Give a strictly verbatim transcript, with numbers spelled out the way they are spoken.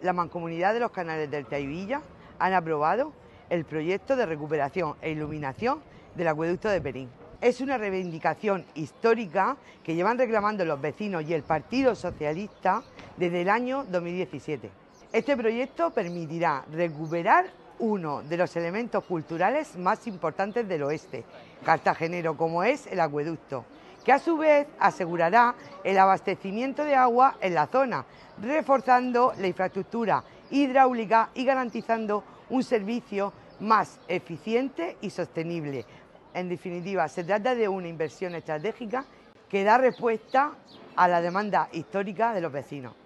la Mancomunidad de los Canales del Taivilla han aprobado el proyecto de recuperación e iluminación del acueducto de Perín. Es una reivindicación histórica que llevan reclamando los vecinos y el Partido Socialista desde el año dos mil diecisiete. Este proyecto permitirá recuperar uno de los elementos culturales más importantes del oeste cartagenero, como es el acueducto, que a su vez asegurará el abastecimiento de agua en la zona, reforzando la infraestructura hidráulica y garantizando un servicio más eficiente y sostenible. En definitiva, se trata de una inversión estratégica que da respuesta a la demanda histórica de los vecinos.